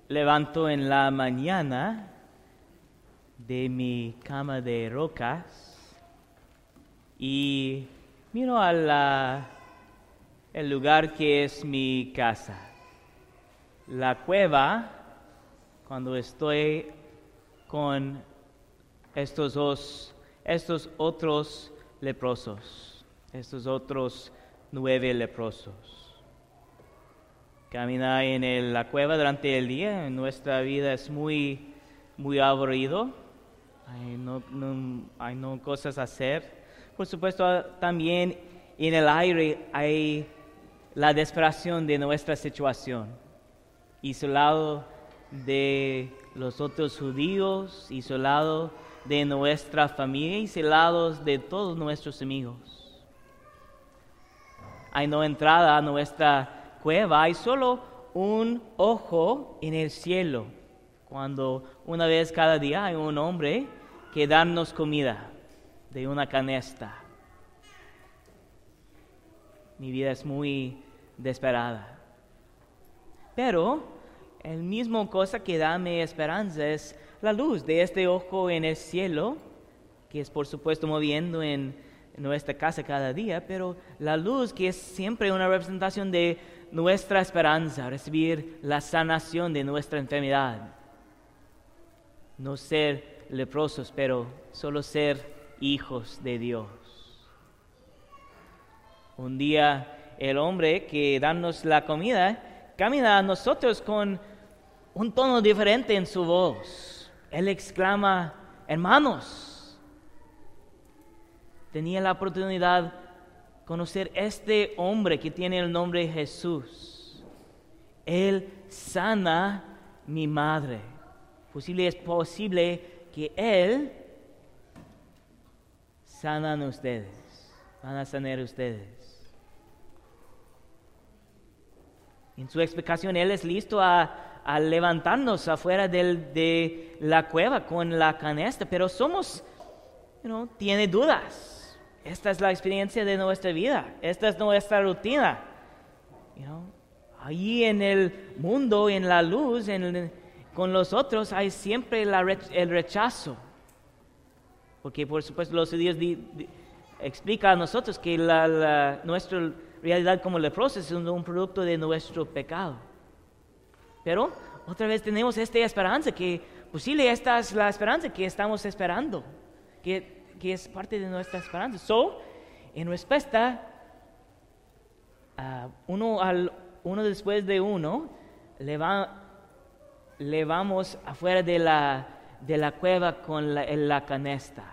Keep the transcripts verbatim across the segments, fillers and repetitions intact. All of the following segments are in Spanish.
levanto en la mañana de mi cama de rocas y miro a la, el lugar que es mi casa, la cueva, cuando estoy con estos, dos, estos otros leprosos, estos otros nueve leprosos. Caminar en el, la cueva durante el día en nuestra vida es muy, muy aburrido. Hay no, no, hay no cosas a hacer. Por supuesto, también en el aire hay la desesperación de nuestra situación. Isolado de los otros judíos, isolado de nuestra familia, isolados de todos nuestros amigos. Hay no entrada a nuestra cueva, hay solo un ojo en el cielo, cuando una vez cada día hay un hombre que darnos comida de una canasta. Mi vida es muy desesperada. Pero el mismo cosa que da mi esperanza es la luz de este ojo en el cielo, que es por supuesto moviendo en nuestra casa cada día, pero la luz que es siempre una representación de nuestra esperanza, recibir la sanación de nuestra enfermedad. No ser leprosos, pero solo ser hijos de Dios. Un día el hombre que danos la comida camina a nosotros con un tono diferente en su voz. Él exclama, hermanos. Tenía la oportunidad de conocer este hombre que tiene el nombre de Jesús. Él sana mi madre. Posible es posible que Él sanan ustedes. Van a sanar ustedes. En su explicación, Él es listo a, a levantarnos afuera del, de la cueva con la canasta, pero somos, you know, tiene dudas. Esta es la experiencia de nuestra vida. Esta es nuestra rutina. You know, allí en el mundo, en la luz, en el, con los otros, hay siempre la, el rechazo. Porque, por supuesto, los judíos di, di, explican a nosotros que la, la, nuestra realidad como leprosos es un, un producto de nuestro pecado. Pero, otra vez tenemos esta esperanza, que posible esta es la esperanza que estamos esperando. Que que es parte de nuestra esperanza. So, en respuesta, uh, uno, al, uno después de uno, le, va, le vamos afuera de la, de la cueva con la, la canasta.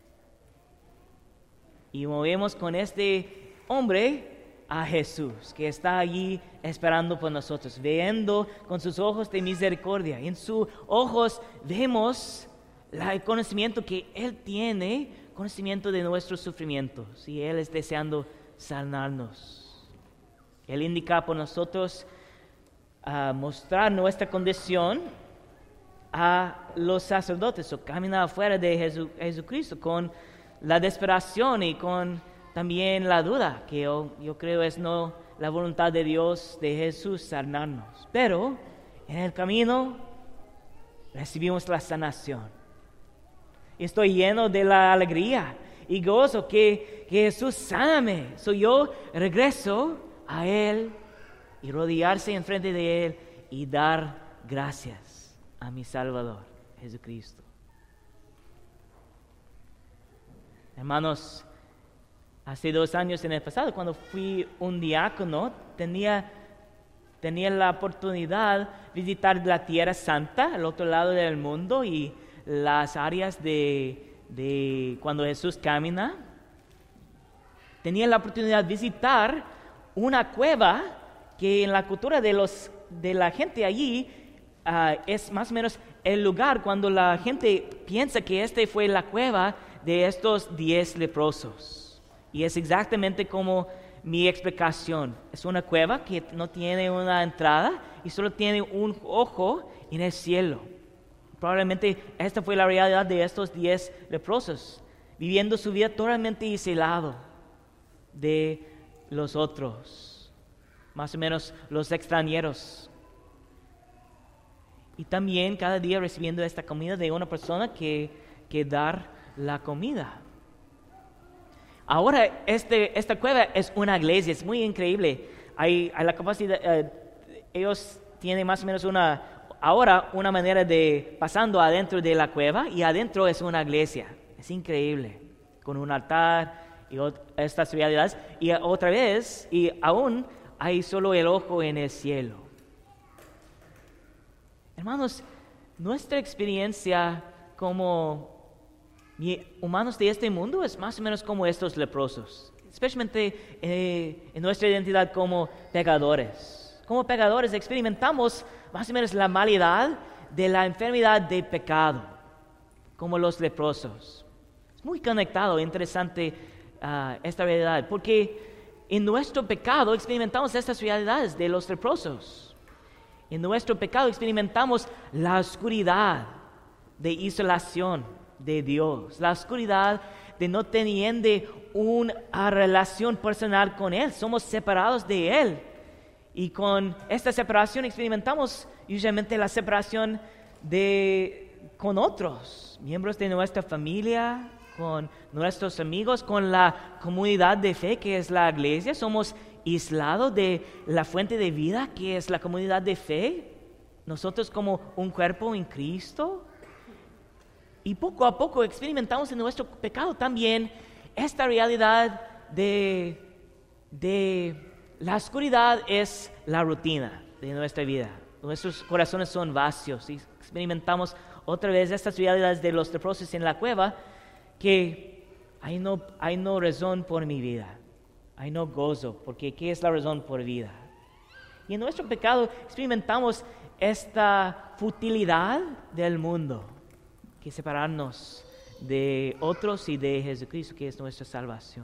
Y movemos con este hombre a Jesús, que está allí esperando por nosotros, viendo con sus ojos de misericordia. En sus ojos vemos el conocimiento que Él tiene, conocimiento de nuestros sufrimientos, y Él es deseando sanarnos. Él indica por nosotros uh, mostrar nuestra condición a los sacerdotes, o caminar afuera de Jesu, Jesucristo con la desesperación y con también la duda, que yo, yo creo es no la voluntad de Dios, de Jesús, sanarnos. Pero en el camino recibimos la sanación. Estoy lleno de la alegría y gozo que, que Jesús sáname. So yo regreso a Él y rodearse enfrente de Él y dar gracias a mi Salvador, Jesucristo. Hermanos, hace dos años en el pasado, cuando fui un diácono, tenía, tenía la oportunidad de visitar la Tierra Santa, al otro lado del mundo, y las áreas de, de cuando Jesús camina. Tenía la oportunidad de visitar una cueva que en la cultura de, los, de la gente allí uh, es más o menos el lugar cuando la gente piensa que esta fue la cueva de estos diez leprosos. Y es exactamente como mi explicación. Es una cueva que no tiene una entrada y solo tiene un ojo en el cielo. Probablemente esta fue la realidad de estos diez leprosos, viviendo su vida totalmente aislado de los otros, más o menos los extranjeros. Y también cada día recibiendo esta comida de una persona que, que dar la comida. Ahora este, esta cueva es una iglesia, es muy increíble. Hay, hay la capacidad, eh, ellos tienen más o menos una, ahora una manera de pasando adentro de la cueva y adentro es una iglesia. Es increíble, con un altar y ot- estas realidades. Y otra vez, y aún hay solo el ojo en el cielo. Hermanos, nuestra experiencia como humanos de este mundo es más o menos como estos leprosos, especialmente eh, en nuestra identidad como pecadores. Como pecadores experimentamos más o menos la maldad de la enfermedad de pecado, como los leprosos. Es muy conectado, interesante uh, esta realidad, porque en nuestro pecado experimentamos estas realidades de los leprosos. En nuestro pecado experimentamos la oscuridad de isolación de Dios, la oscuridad de no teniendo una relación personal con Él. Somos separados de Él. Y con esta separación experimentamos usualmente la separación de, con otros, miembros de nuestra familia, con nuestros amigos, con la comunidad de fe que es la iglesia. Somos aislados de la fuente de vida que es la comunidad de fe. Nosotros como un cuerpo en Cristo. Y poco a poco experimentamos en nuestro pecado también esta realidad de, de la oscuridad es la rutina de nuestra vida. Nuestros corazones son vacíos y experimentamos otra vez estas realidades de los leprosos en la cueva, que hay no, hay no razón por mi vida, hay no gozo, porque ¿qué es la razón por vida? Y en nuestro pecado experimentamos esta futilidad del mundo, que separarnos de otros y de Jesucristo, que es nuestra salvación.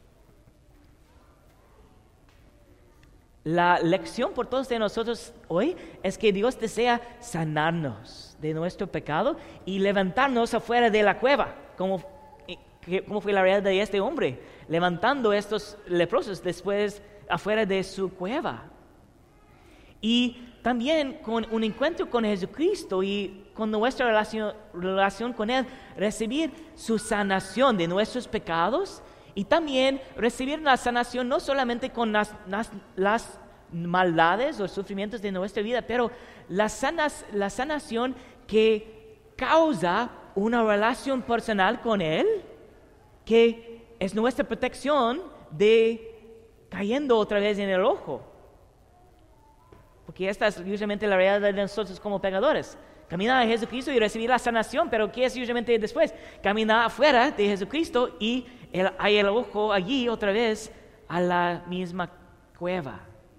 La lección por todos de nosotros hoy es que Dios desea sanarnos de nuestro pecado y levantarnos afuera de la cueva, como, como fue la realidad de este hombre, levantando a estos leprosos después afuera de su cueva. Y también con un encuentro con Jesucristo y con nuestra relación, relación con Él, recibir su sanación de nuestros pecados y también recibir la sanación no solamente con las, las, las maldades o sufrimientos de nuestra vida, pero la, sanas, la sanación que causa una relación personal con Él, que es nuestra protección de cayendo otra vez en el ojo. Porque esta es usualmente la realidad de nosotros como pecadores. Caminar a Jesucristo y recibir la sanación, pero ¿qué es usualmente después? Caminar afuera de Jesucristo y el, hay el ojo allí otra vez a la misma cueva.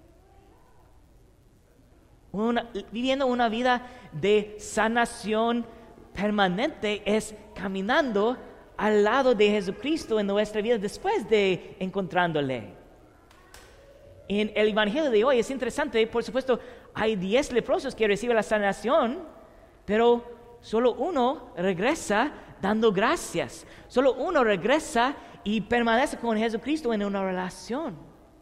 Una, viviendo una vida de sanación permanente es caminando al lado de Jesucristo en nuestra vida después de encontrándole. En el Evangelio de hoy es interesante, por supuesto, hay diez leprosos que reciben la sanación, pero solo uno regresa dando gracias. Solo uno regresa y permanece con Jesucristo en una relación.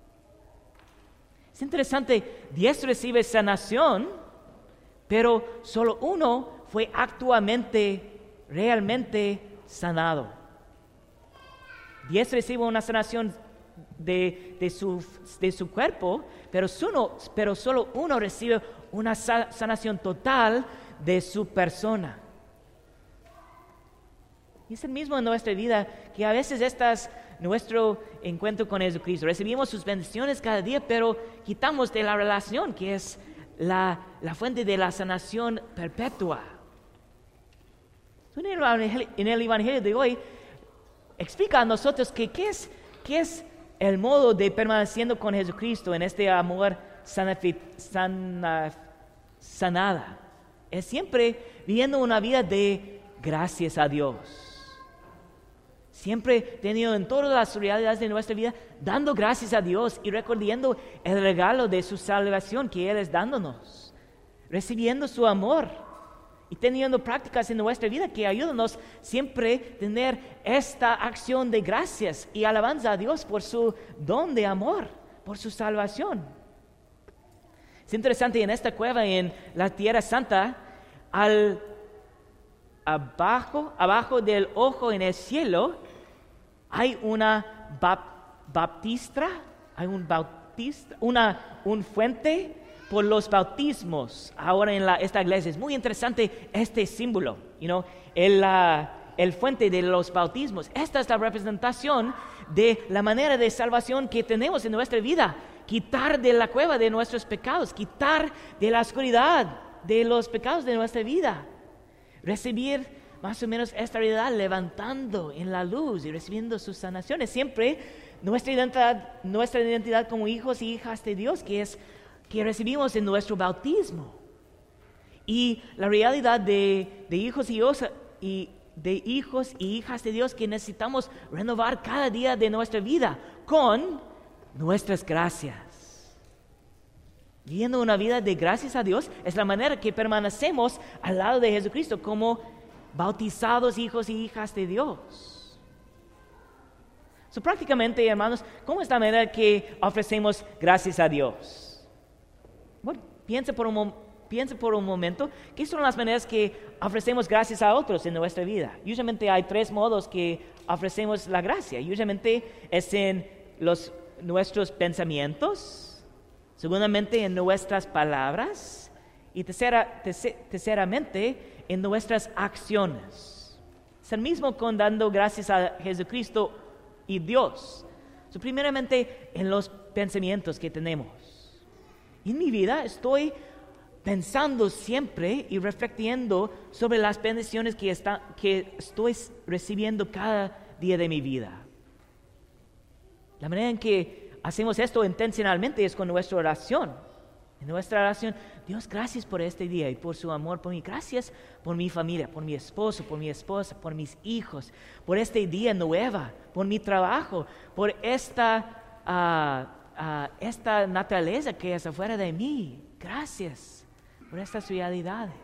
Es interesante, diez reciben sanación, pero solo uno fue actualmente, realmente sanado. Diez reciben una sanación De, de, su, de su cuerpo, pero, uno, pero solo uno recibe una sa- sanación total de su persona. Y es el mismo en nuestra vida, que a veces este es nuestro encuentro con Jesucristo. Recibimos sus bendiciones cada día, pero quitamos de la relación, que es la, la fuente de la sanación perpetua. En el Evangelio, en el Evangelio de hoy, explica a nosotros que qué es, qué es el modo de permaneciendo con Jesucristo en este amor sanafi, sana, sanada. Es siempre viviendo una vida de gracias a Dios. Siempre teniendo en todas las realidades de nuestra vida, dando gracias a Dios y recordando el regalo de su salvación que Él es dándonos. Recibiendo su amor. Y teniendo prácticas en nuestra vida que ayudan siempre a tener esta acción de gracias y alabanza a Dios por su don de amor, por su salvación. Es interesante, en esta cueva en la Tierra Santa, al abajo, abajo del ojo en el cielo, hay una bap- baptistra, hay un bautista, una un fuente por los bautismos. Ahora en la, esta iglesia es muy interesante este símbolo, you know, el, uh, el fuente de los bautismos. Esta es la representación de la manera de salvación que tenemos en nuestra vida. Quitar de la cueva de nuestros pecados, quitar de la oscuridad de los pecados de nuestra vida. Recibir más o menos esta realidad levantando en la luz y recibiendo sus sanaciones. Siempre nuestra identidad, nuestra identidad como hijos y hijas de Dios, que es que recibimos en nuestro bautismo. Y la realidad de, de hijos y, osa, y de hijos y hijas de Dios que necesitamos renovar cada día de nuestra vida con nuestras gracias. Viviendo una vida de gracias a Dios es la manera que permanecemos al lado de Jesucristo como bautizados hijos y hijas de Dios. So, prácticamente, hermanos, ¿cómo es la manera que ofrecemos gracias a Dios? Bueno, piensa por un, piensa por un momento, ¿qué son las maneras que ofrecemos gracias a otros en nuestra vida? Usualmente hay tres modos que ofrecemos la gracia. Usualmente es en los, nuestros pensamientos, segundamente en nuestras palabras y tercera, terce, terceramente en nuestras acciones. Es el mismo con dando gracias a Jesucristo y Dios. So, primeramente en los pensamientos que tenemos. En mi vida estoy pensando siempre y reflexionando sobre las bendiciones que, está, que estoy recibiendo cada día de mi vida. La manera en que hacemos esto intencionalmente es con nuestra oración. En nuestra oración, Dios, gracias por este día y por su amor por mí. Gracias por mi familia, por mi esposo, por mi esposa, por mis hijos, por este día nuevo, por mi trabajo, por esta... Uh, Uh, esta naturaleza que es afuera de mí. Gracias por estas realidades.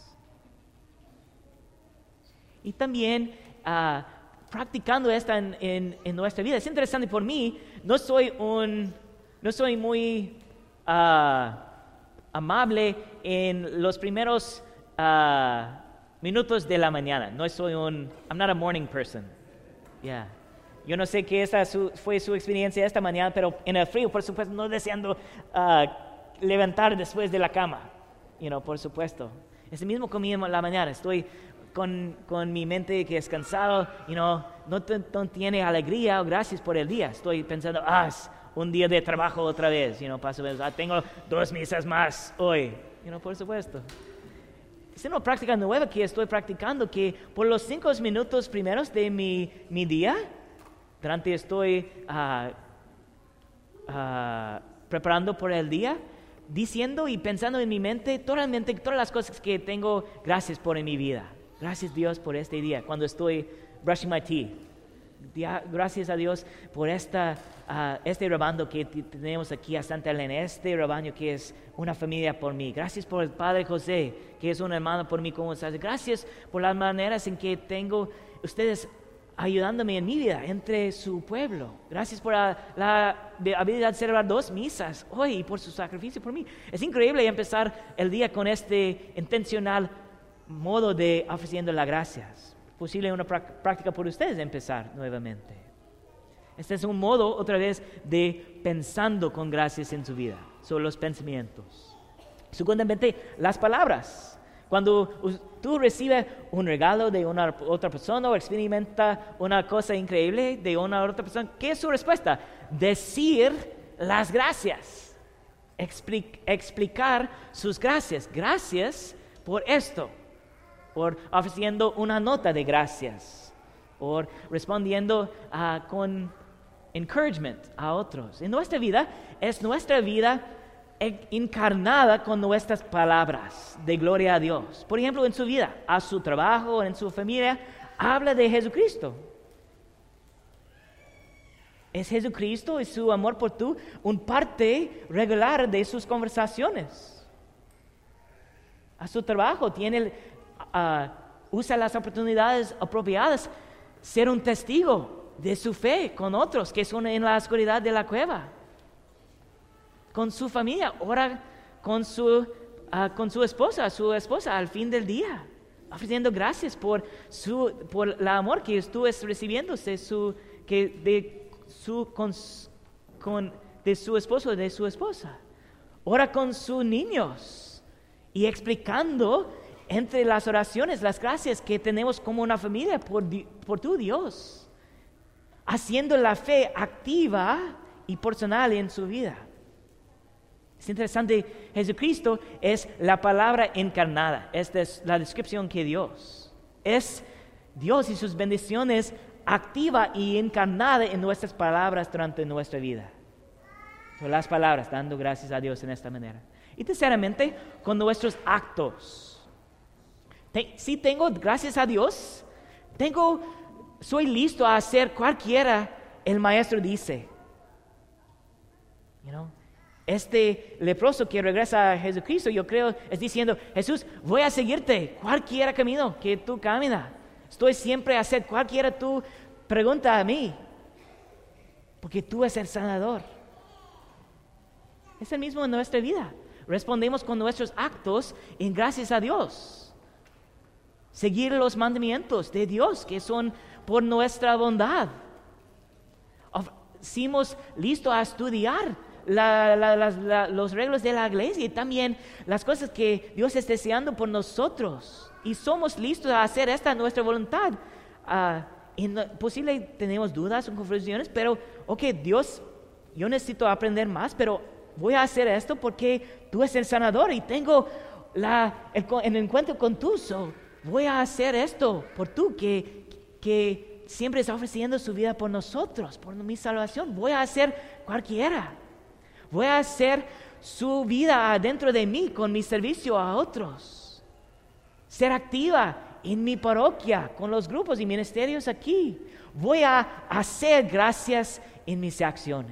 Y también uh, practicando esta en, en, en nuestra vida. Es interesante por mí, no soy un, no soy muy uh, amable en los primeros uh, minutos de la mañana. No soy un, I'm not a morning person. Yeah. Yo no sé qué esa su, fue su experiencia esta mañana, pero en el frío, por supuesto, no deseando uh, levantar después de la cama, you know, por supuesto. Es el mismo conmigo en la mañana, estoy con, con mi mente que es cansado, you know, no, te, no tiene alegría o gracias por el día. Estoy pensando, ah, es un día de trabajo otra vez, you know, paso, ah, tengo dos misas más hoy, you know, por supuesto. Es una práctica nueva que estoy practicando, que por los cinco minutos primeros de mi, mi día, durante estoy uh, uh, preparando por el día, diciendo y pensando en mi mente totalmente todas las cosas que tengo gracias por en mi vida. Gracias Dios por este día, cuando estoy brushing my teeth. Gracias a Dios por esta, uh, este rebaño que t- tenemos aquí a Santa Elena, este rebaño que es una familia por mí. Gracias por el Padre José, que es un hermano por mí. Como sabes. Gracias por las maneras en que tengo ustedes ayudándome en mi vida entre su pueblo. Gracias por la, la habilidad de celebrar dos misas hoy y por su sacrificio por mí. Es increíble empezar el día con este intencional modo de ofreciendo las gracias. Posible una práctica por ustedes empezar nuevamente. Este es un modo, otra vez, de pensando con gracias en su vida. Son los pensamientos. Segundamente, las palabras. Cuando tú recibes un regalo de una otra persona o experimenta una cosa increíble de una otra persona, ¿qué es su respuesta? Decir las gracias. Expli- explicar sus gracias. Gracias por esto. Por ofreciendo una nota de gracias. Por respondiendo uh, con encouragement a otros. En nuestra vida, es nuestra vida encarnada con nuestras palabras de gloria a Dios. Por ejemplo, en su vida, a su trabajo, en su familia, habla de Jesucristo. ¿Es Jesucristo y su amor por tú un parte regular de sus conversaciones? A su trabajo, tiene, uh, usa las oportunidades apropiadas, ser un testigo de su fe con otros que son en la oscuridad de la cueva. Con su familia, ora con su uh, con su esposa, su esposa al fin del día, ofreciendo gracias por su, por el amor que tú estás recibiendo de su, que de su, con, con, de su esposo, de su esposa. Ora con sus niños y explicando entre las oraciones las gracias que tenemos como una familia por, por tu Dios, haciendo la fe activa y personal en su vida. Es interesante, Jesucristo es la palabra encarnada. Esta es la descripción que Dios es Dios y sus bendiciones activa y encarnada en nuestras palabras durante nuestra vida. Son las palabras, dando gracias a Dios en esta manera. Y terceramente, con nuestros actos. Te, si tengo gracias a Dios, tengo, soy listo a hacer cualquiera el maestro dice. You know? Este leproso que regresa a Jesucristo, yo creo, es diciendo, Jesús, voy a seguirte cualquier camino que tú caminas. Estoy siempre a hacer cualquiera tu pregunta a mí, porque tú eres el sanador. Es el mismo en nuestra vida. Respondemos con nuestros actos en gracias a Dios. Seguir los mandamientos de Dios que son por nuestra bondad. Somos listos a estudiar La, la, la, la, los reglas de la iglesia y también las cosas que Dios está deseando por nosotros, y somos listos a hacer esta nuestra voluntad. Uh, en, posible tenemos dudas o confusiones, pero ok, Dios, yo necesito aprender más, pero voy a hacer esto porque tú eres el sanador y tengo la, el, el encuentro con tú, so voy a hacer esto por tú que, que siempre está ofreciendo su vida por nosotros, por mi salvación. Voy a hacer cualquiera. Voy a hacer su vida dentro de mí con mi servicio a otros. Ser activa en mi parroquia, con los grupos y ministerios aquí. Voy a hacer gracias en mis acciones.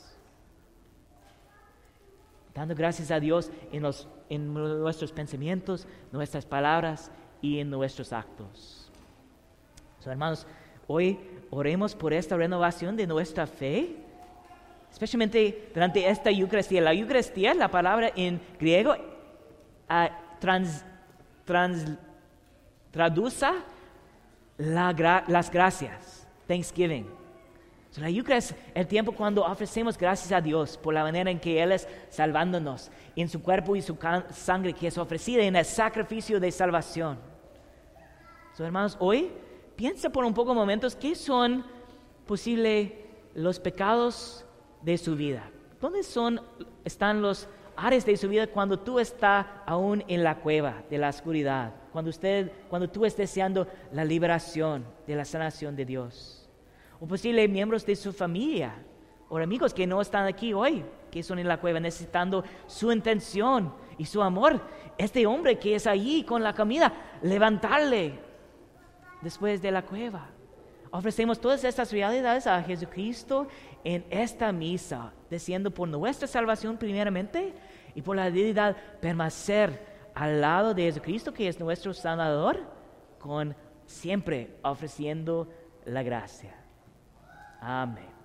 Dando gracias a Dios en, los, en nuestros pensamientos, nuestras palabras y en nuestros actos. So, hermanos, hoy oremos por esta renovación de nuestra fe. Especialmente durante esta Eucaristía. La Eucaristía, la palabra en griego, uh, trans, trans, traduce la gra, las gracias, Thanksgiving. So, la Eucaristía es el tiempo cuando ofrecemos gracias a Dios por la manera en que Él es salvándonos, en su cuerpo y su can, sangre que es ofrecida en el sacrificio de salvación. So, hermanos, hoy piensa por un poco momentos qué son posibles los pecados de su vida. ¿Dónde son, están los áreas de su vida cuando tú estás aún en la cueva de la oscuridad? Cuando, usted, cuando tú estés deseando la liberación de la sanación de Dios. O posible miembros de su familia o amigos que no están aquí hoy, que son en la cueva necesitando su intención y su amor. Este hombre que es allí con la comida, levantarle después de la cueva. Ofrecemos todas estas realidades a Jesucristo en esta misa, deseando por nuestra salvación primeramente y por la dignidad permanecer al lado de Jesucristo, que es nuestro sanador, con siempre ofreciendo la gracia. Amén.